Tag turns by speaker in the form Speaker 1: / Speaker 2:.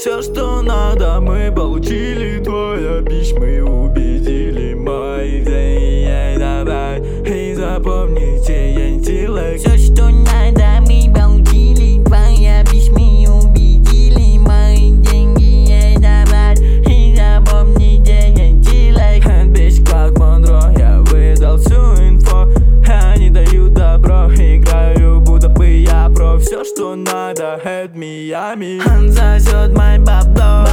Speaker 1: все, что надо, мы получили. Твоя бич, мы убедили. Мои деньги давай, и запомните, я не тилек.
Speaker 2: Все, что надо, мы получили. Твоя бич, мы убедили. Мои деньги давай, и запомните, я не тилек.
Speaker 1: Бич как Монро, я выдал всю инфо. Они дают добро, играю, будто бы я про. Все, что надо, это Миами.
Speaker 2: Он засет мой бабло.